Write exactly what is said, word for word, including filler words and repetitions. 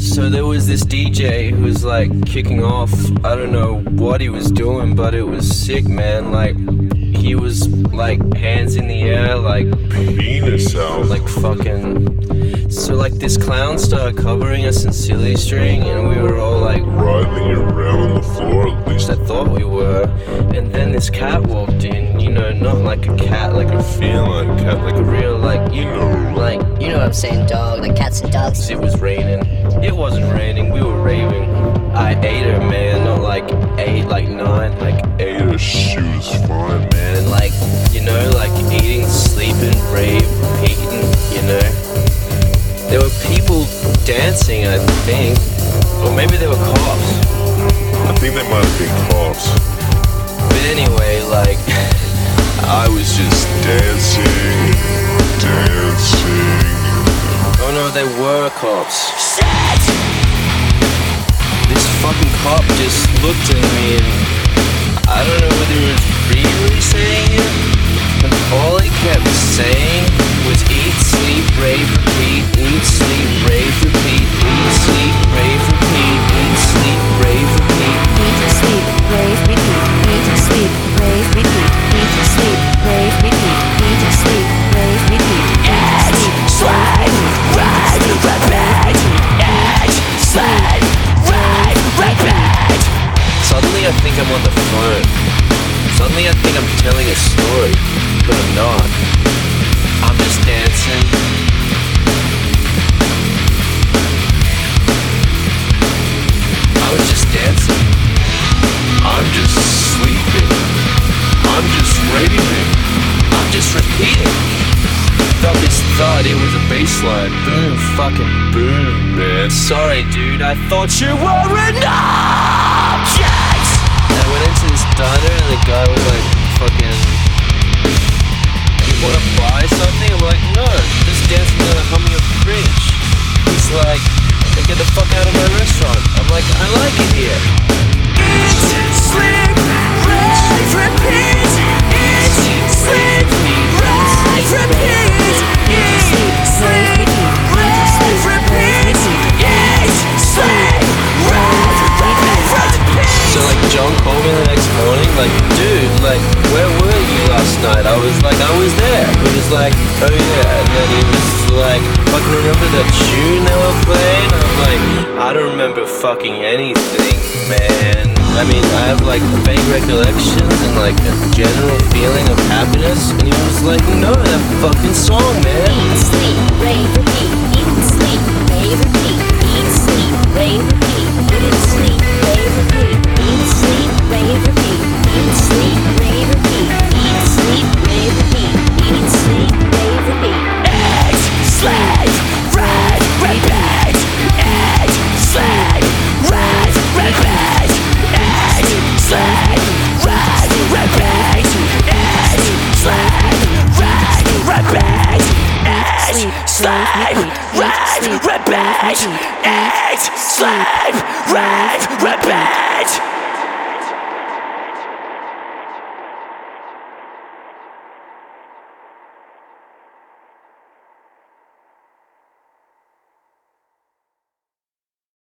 So there was this D J who was like kicking off. I don't know what he was doing, but it was sick, man. Like he was like hands in the air, like penis out, like fucking. So like this clown started covering us in silly string, and we were all like writhing around on the floor. At least I thought we were. And then this cat walked in. You know, not like a cat, like a feline cat, like a real, like you know, like you know what I'm saying, dog. Like cats and dogs. It was raining. It wasn't raining. We were raving. I ate her, man. Not like eight, like nine, like ate her. She was fine, man. And like, you know, like eating, sleeping, rave, repeating. You know, there were people dancing. I think, or maybe they were cops. I think they might have been cops. But anyway, like, I was just dancing, dancing. Oh no, they were cops. Shit! This fucking cop just looked at me and I don't know whether he was really saying it, but all he kept saying was eat, sleep, rave, repeat, eat, sleep, rave, repeat, eat, sleep, rave, repeat, eat, sleep, rave, repeat, eat, sleep, rave, repeat, eat, sleep, rave, repeat, eat, sleep, rave, repeat, eat, sleep, rave, repeat, eat, sleep, rave, repeat, eat, sleep, rave, repeat. Suddenly I think I'm on the phone. Suddenly I think I'm telling a story, but I'm not. I'm just dancing. I was just dancing. I'm just sleeping. I'm just raving. I'm just repeating. Felt this thud, it was a bassline. Boom, fucking boom, man. Sorry, dude, I thought you were an object! And I went into this diner and the guy was like, fucking, you wanna buy something? I'm like, no, just dancing on a humming of cringe. He's like, hey, get the fuck out of my restaurant. I'm like, I like it here. Eat, sleep, rave, repeat. Eat, sleep, rave, repeat. Eat, sleep, rave, repeat. Eat, sleep, rave, repeat. So like John called me the next morning, like, dude, like, where were you last night? I was like, I was there. He was like, oh yeah, and then he was like, fucking remember that tune they were playing? I'm like, I don't remember fucking anything, man. I mean, I have like vague recollections and like a general feeling of happiness, and he was like, no, that fucking song, man. Eat, sleep, rave, repeat, eat, sleep, rave, repeat, eat, sleep, rave, repeat, eat, sleep, rave, repeat, eat, sleep, rave, repeat, eat, sleep, rave, repeat, eat, sleep, rave, repeat, eat, sleep, rave, repeat. Eat, sleep, rave, repeat. Eat, sleep, rave, repeat. Eat, sleep, rave, repeat. Eat, sleep, rave, repeat. Eat, sleep, rave, repeat. Eat, sleep, rave, repeat.